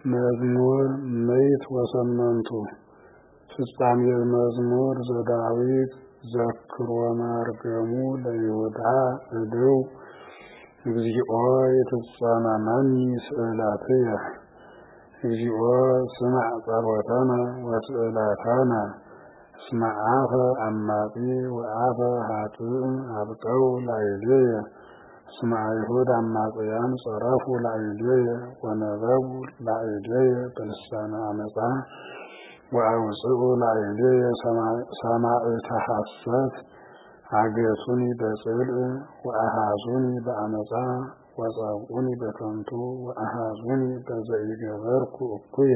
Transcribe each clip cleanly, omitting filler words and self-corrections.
መዝሙር ምዕት ወሰመንቱ ፍጻሜ መዝሙር ዘዳዊት ዘክሮ ማርገሙ ለይሁዳ እደው እግዚኦ የተጻናናኒ ስእላትየ እግዚኦ ስማዕ ጸሎተነ ወስእላተነ እስመ አፈ አማጺ ወአፈ ኃጥእ አብቀው ላዕሌየ እስመ አይሁድ አማጽያን ጸረፉ ላዕሌየ ወነበቡ ላዕሌየ በልሳነ አመፃ ወአውፅኡ ላዕሌየ ሰማዕተ ሐሰት አገቱኒ በጽልእ ወአሃዙኒ በአመፃ ወጸብኡኒ በከንቱ ወአሃዙኒ በዘኢገበርኩ እኩየ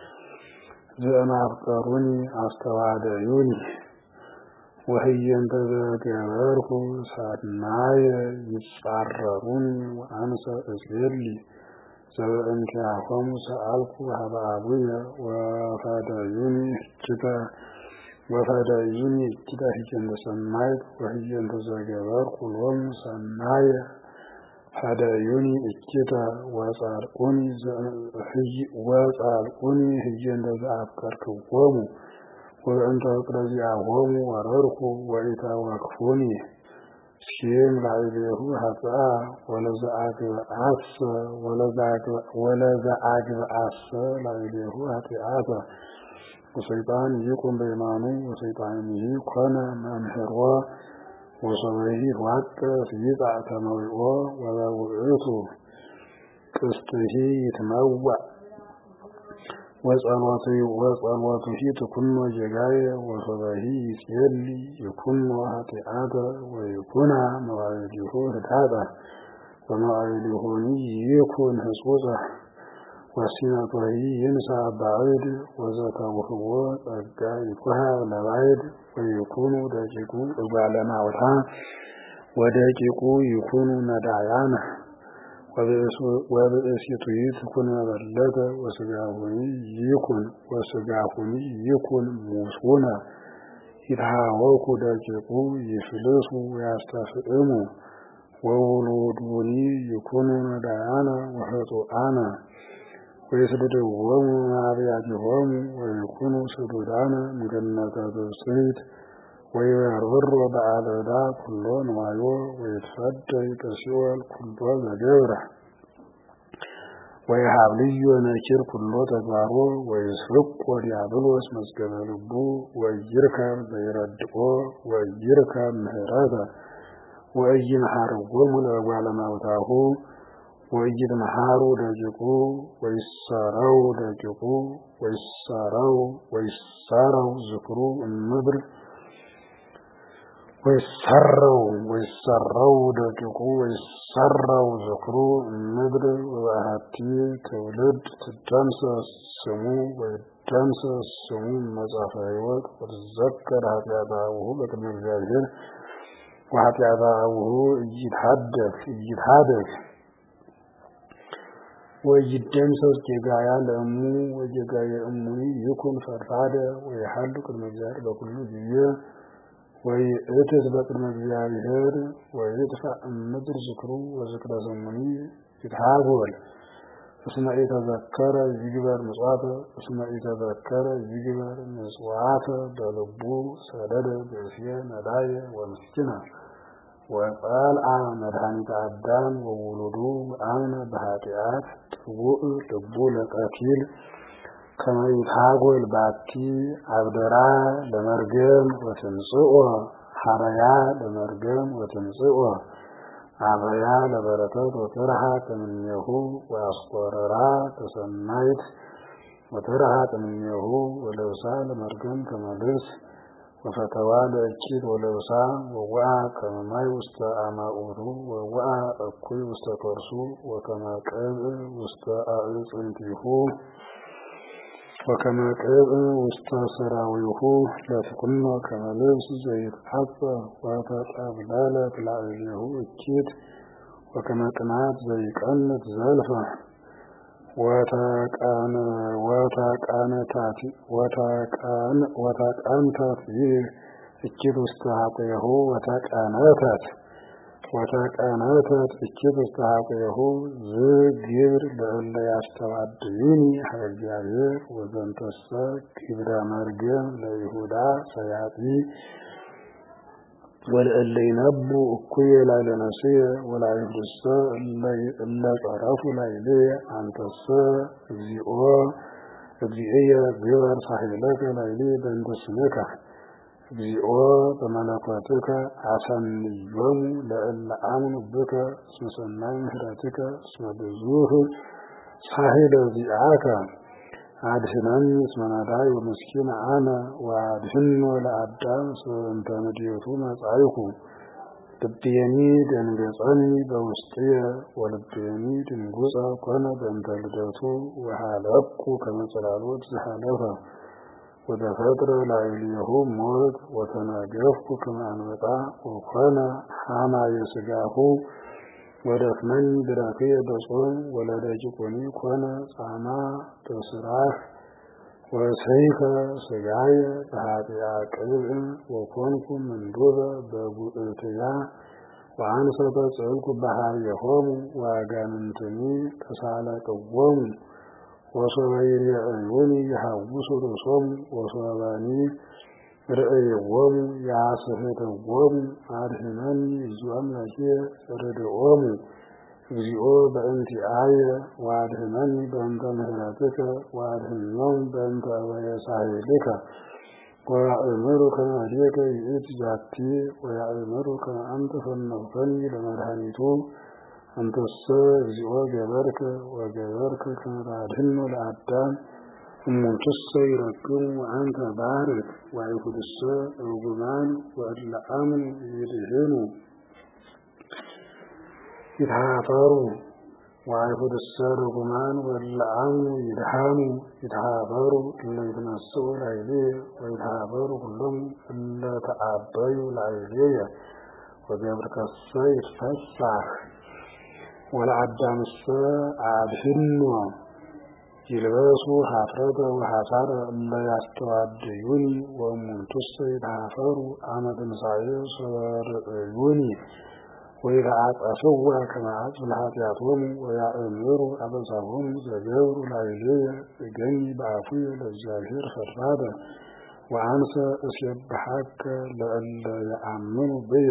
ዘእማፍቀሩኒ አስተዋደዩኒ ወህየንተ ዘገበርኩ ሰናየ ይጻረሩኒ ወአንሰ እጼሊ ዘበእንቲአሆሙ ሰአልኩ ሀበ አቡየ ወፈደዩኒ እኪተ ህየንተ ሰናይት ወህየንተ ዘገበርኩ ሎሙ ሰናየ ፈደዩኒ እኪተ ወጻልቁኒ ህየንተ ዘአፍቀርክዎሙ ወእንተ ፍቅረ ዚአሆሙ ወረርኩ ወኢታወክፉኒ ሲም ላዕሌሁ ሀጥአ ወለዘአግብአሰ ላዕሌሁ ኃጢአተ ወሰይጣን ይቁም በየማኑ ወሰይጣንሂ ኮነ መምህሮ ወሰበሂ ዋቀስ ይጣዕ ተመዊኦ ወበውእቱ ቅስትሂ ይትመዋዕ ወጸሎቱሂ ትኩኖ ጌጋየ ወሰበሂ ይጼሊ ይኩኖ ኃጢአተ ወይኩና መዋዕሊሁ ህዳጣ ወመዋዕሊሁኒ ይኩን ህጹጸ ወሲነቶሂ ይንሣ ባዕድ ወዘተውህቦ ጸጋ ይኩሃብ ለባዕድ ወይኩኑ ደቂቁ እጓለ ማውታ ወደቂቁ ይኩኑ ነዳያነ ወብእሲቱሂ ትኩን መበለተ ወስጋሁኒ ይኩን ሙሱነ ይትሃወኩ ደቂቁ ይፍልሱ ወያስተፍዕሙ ወውሉዱኒ ይኩኑ ነዳያነ ወህጡአነ ወይስድድዎሙ አብያቲሆሙ ወይኩኑ ስዱዳነ እምገነተ ትፍሥሕት ወይበርብሮ በዓለ ዕዳ ኩሎ ንዋዮ ወይትፈደይ በሲኦል ኩሎ ዘገብረ ወይሃብልዮ ነኪር ኩሎ ተግባሮ ወይስርቆ ዲያብሎስ መዝገበ ልቡ ወይርከብ ዘይረድኦ ወይርከብ ምህረተ ወኢይምሐርዎሙ ለእጓለ እማውታሁ ወኢይትመሃሩ ደቂቁ ወይሰረው ዝክሩ እምድር ወይሰረው ደቂቁ ወይሰረው ዝክሩ እምድር ወበአሐቲ ትውልድ ትደምሰስ ስሙ ወይደምሰስ ስሙ መጽሐፈ ሕይወት ወትዘከር ኃጢአተ አቡሁ በቅድመ እግዚአብሔር ወኃጢአተ አቡሁ ኢይትሃደግ ወይደምሰስ ጌጋያ ለእሙ ወጌጋየ እሙኒ ይኩን ፈድፋደ ወይሃሉ ቅድመ እግዚአብሔር በኩሉ ጊዜ ወይእትት በቅድመ እግዚአብሔር ወይጥፋእ እምድር ዝክሩ ወዝክረ ስሙኒ ይትሃጎል እስመ ኢተዘከረ ይግበር ምጽዋተ በልቡ ሰደደ ብእስየ ነዳየ ወምስኪነ ወጸልአ መድኃኒተ አዳም ወውሉዱ አምነ በኃጢአት ጥቡእ ልቡ ለቀቲል ከመ ይትሃጎል ባቲ አብደራ ለመርገም ወትምጽኦ ሐረያ ለመርገም ወትምጽኦ አበያ ለበረከት ወትርሃቅ እምኔሁ ወአስቆረራ ተሰናይት ወትርሃቅ እምኔሁ ወለብሳ ለመርገም ከመልስ ወፈተዋ ለእኪት ወለብሳ ወወአ ከመ ማይ ውስተ አማኡቱ ወወአ እኩይ ውስተ ከርሱ ወከመ ቅብእ ውስተ አዕጽምቲሁ ወከመ ቅብእ ውስተ ሥራዊሁ ለትኩኖ ከመ ልብስ ዘይትሐጸብ ወተጠብለለት ላዕሌሁ እኪት ወከመ ቅንዓት ዘይቀንት ዘልፈ ወተቀንተት እኪት ውስተ ኃጤሁ ወተቀነተት وتكانتت እኪት استحقه ዝግብር ለእለ ያስተዋድይኒ ኃይል እግዚአብሔር ወዘንተሰ ክብረ መርገም ለይሁዳ ሰያጢ ወለእለ ይነቡ እኩየ ላዕለ ነፍስየ ወላይሁድሰ እለ ጸረፉ ላዕሌየ አንተሰ እግዚእየ ግበር ሳሂለከ ላዕሌየ በእንተ ስምከ እግዚኦ በመለኮትከ አሰንዮሙ ለእለ አምኑ ብከ እስመ ሰናይ ምሕረትከ እስመ ብዙኅ ሳሂለ ዚአከ አድኅነኒ እስመ ነዳይ ወምስኪን አነ ወአድኅኖ ለአዳም በእንተ ንዴቱ መጻእኩ ልቤኒ ደንገጸኒ በውስጥየ ወልቤኒ ድንጉጸ ኮነ በእንተ ልደቱ ወሃለኩ ከመ ጽላሎት ዘሃለፈ ወተፈጥረ ላዕሌሁ ሞት ወተናገፍኩ ከመ አንበጣ ወኮነ ሐማየ ሥጋሁ ወደፍነኒ ብራክየ በጾም ወለደቂቁኒ ኮነ ጻማ በስራህ ወሰይፈ ሥጋየ በኃጢአ ቅብዕ ወኮንኩ ምንዱበ በጉእትያ ወአንሰ ተጽእልኩ በኀቤሆሙ ወአጋንንትኒ ተሳለቅዎሙ ወሶበ ይሬእዩኒ ይሐውሱ ርእሶሙ ወሶበኒ ርእይዎሙ ያስሕትዎሙ አድኅነኒ እግዚኦ አምላኬ ርድኦሙ እግዚኦ በእንቲአየ ወአድኅነኒ በእንተ ምሕረትከ ወአድኅኖሙ በእንተ እበየ ሳሂልከ ወያእምሩ ከመ እዴከ ይእቲ ዛቲ ወያእምሩ ከመ አንተ ፈነውከኒ ለመድኃኒቱ አንተሰ እግዚኦ ገበርከ ወገበርከ ከመ ታድኅኖ ለአዳም እሙንቱሰ ይረክሙ ወአንተ ባርክ ወአይሁድሰ ርጉማን ወእለ አምኑ ይድኅኑ ይትኀፈሩ ወአይሁድሰ ርጉማን ወእለ አምኑ ይድኃኑ ይትኀፈሩ እለ ይትነሥኡ ላዕሌየ ወይትኀፈሩ ኩሎሙ እለ ተአበዩ ላዕሌየ ወገብርከሰ ይትፈሳህ ወለአዳምሰ አድኅኖ ይልበሱ ኀፍረተ ወሐሳረ እለ ያስተዋድዩኒ ወእሙንቱሰ ይትኀፈሩ አመ ትንሣኤ ሶበ ርእዩኒ ወይትዓጸፍዋ ከመ አጽብ ለኃጢአቶሙ ወያእምሩ አበሳሆሙ ዘገብሩ ላዕሌየ እገኒ በአፉየ ለእግዚአብሔር ፈድፋደ ወአንሰ እስየብሐከ ለእለ ይአምኑ ብየ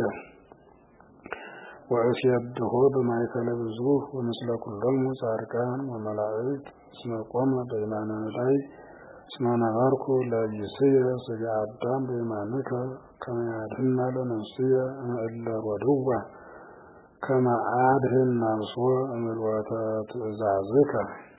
ወእሴብሖ በማእከለ ብዙኅ ወምስለ ኩሎሙ ጻድቃን ወመላእክት እስመ ቆመ በየማነ ነዳይ እስመ ነበርኩ ለይእስየ ሥጋ አዳም በየማንከ ከመ ያድኅና ለነፍስየ እምእለ ሮድዋ ከመ አድኅን ነፍሶ እምልወተ ትእዛዝከ